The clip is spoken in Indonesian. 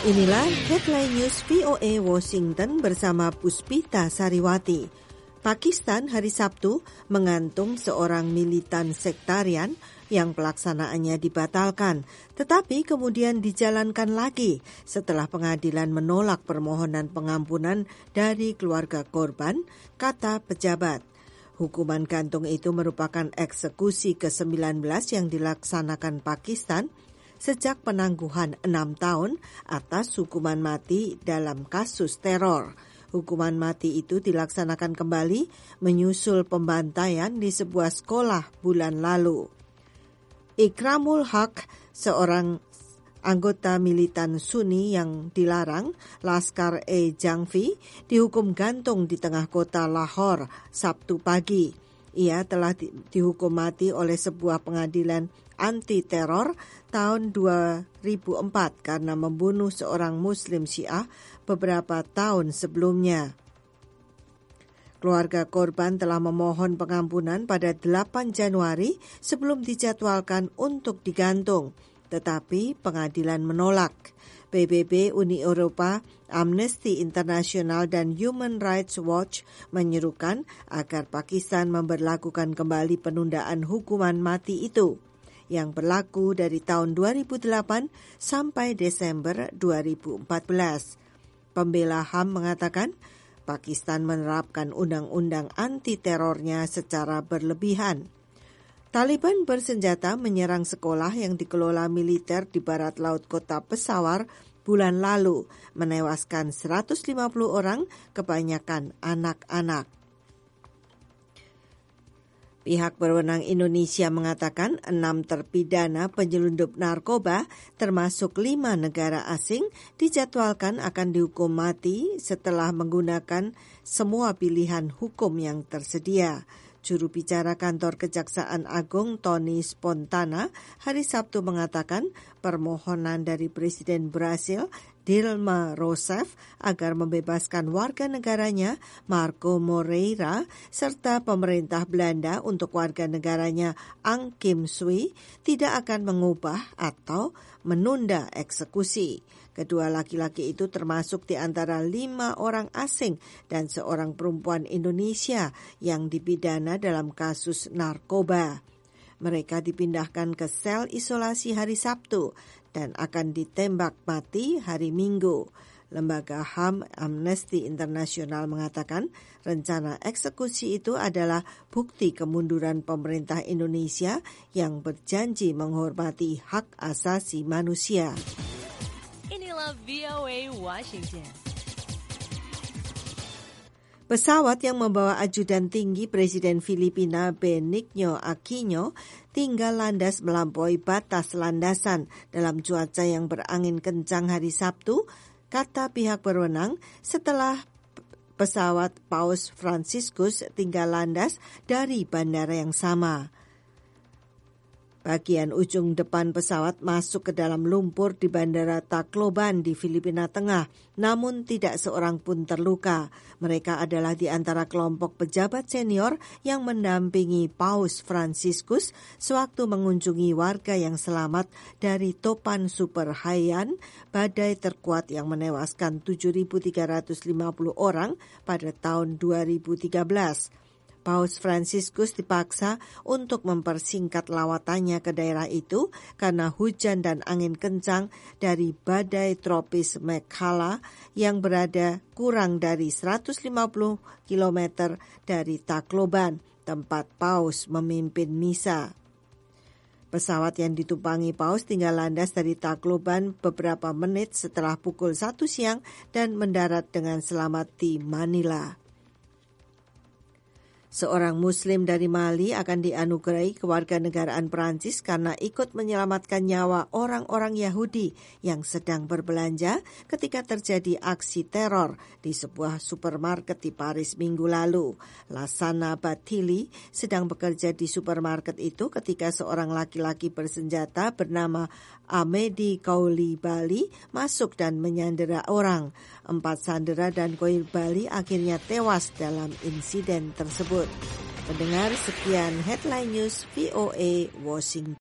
Inilah Headline News VOA Washington bersama Puspita Sariwati. Pakistan hari Sabtu mengantung seorang militan sektarian yang pelaksanaannya dibatalkan, tetapi kemudian dijalankan lagi setelah pengadilan menolak permohonan pengampunan dari keluarga korban, kata pejabat. Hukuman gantung itu merupakan eksekusi ke-19 yang dilaksanakan Pakistan sejak penangguhan 6 tahun atas hukuman mati dalam kasus teror. Hukuman mati itu dilaksanakan kembali menyusul pembantaian di sebuah sekolah bulan lalu. Ikramul Haq, seorang anggota militan Sunni yang dilarang, Laskar-e-Jangvi, dihukum gantung di tengah kota Lahore Sabtu pagi. Ia telah dihukum mati oleh sebuah pengadilan anti-teror tahun 2004 karena membunuh seorang Muslim Syiah beberapa tahun sebelumnya. Keluarga korban telah memohon pengampunan pada 8 Januari sebelum dijadwalkan untuk digantung, tetapi pengadilan menolak. PBB, Uni Eropa, Amnesty International, dan Human Rights Watch menyerukan agar Pakistan memberlakukan kembali penundaan hukuman mati itu, yang berlaku dari tahun 2008 sampai Desember 2014. Pembela HAM mengatakan Pakistan menerapkan undang-undang anti-terornya secara berlebihan. Taliban bersenjata menyerang sekolah yang dikelola militer di barat laut kota Peshawar bulan lalu, menewaskan 150 orang, kebanyakan anak-anak. Pihak berwenang Indonesia mengatakan 6 terpidana penyelundup narkoba, termasuk 5 negara asing, dijadwalkan akan dihukum mati setelah menggunakan semua pilihan hukum yang tersedia. Juru bicara kantor Kejaksaan Agung Tony Spontana hari Sabtu mengatakan permohonan dari Presiden Brasil Dilma Rousseff agar membebaskan warga negaranya Marco Moreira serta pemerintah Belanda untuk warga negaranya Aung Kim Sui tidak akan mengubah atau menunda eksekusi. Kedua laki-laki itu termasuk di antara 5 orang asing dan seorang perempuan Indonesia yang dipidana dalam kasus narkoba. Mereka dipindahkan ke sel isolasi hari Sabtu dan akan ditembak mati hari Minggu. Lembaga HAM Amnesty International mengatakan rencana eksekusi itu adalah bukti kemunduran pemerintah Indonesia yang berjanji menghormati hak asasi manusia. Inilah VOA Washington. Pesawat yang membawa ajudan tinggi Presiden Filipina Benigno Aquino tinggal landas melampaui batas landasan dalam cuaca yang berangin kencang hari Sabtu, kata pihak berwenang, setelah pesawat Paus Franciscus tinggal landas dari bandara yang sama. Bagian ujung depan pesawat masuk ke dalam lumpur di Bandara Tacloban di Filipina Tengah, namun tidak seorang pun terluka. Mereka adalah di antara kelompok pejabat senior yang mendampingi Paus Franciscus sewaktu mengunjungi warga yang selamat dari topan Super Haiyan, badai terkuat yang menewaskan 7.350 orang pada tahun 2013. Paus Franciscus dipaksa untuk mempersingkat lawatannya ke daerah itu karena hujan dan angin kencang dari badai tropis Mekhala yang berada kurang dari 150 km dari Tacloban, tempat Paus memimpin misa. Pesawat yang ditumpangi Paus tinggal landas dari Tacloban beberapa menit setelah pukul 1 siang dan mendarat dengan selamat di Manila. Seorang Muslim dari Mali akan dianugerahi kewarganegaraan Perancis karena ikut menyelamatkan nyawa orang-orang Yahudi yang sedang berbelanja ketika terjadi aksi teror di sebuah supermarket di Paris minggu lalu. Lassana Bathily sedang bekerja di supermarket itu ketika seorang laki-laki bersenjata bernama Amedi Coulibaly masuk dan menyandera orang. 4 sandera dan Coulibaly akhirnya tewas dalam insiden tersebut. Pendengar, sekian Headline News VOA Washington.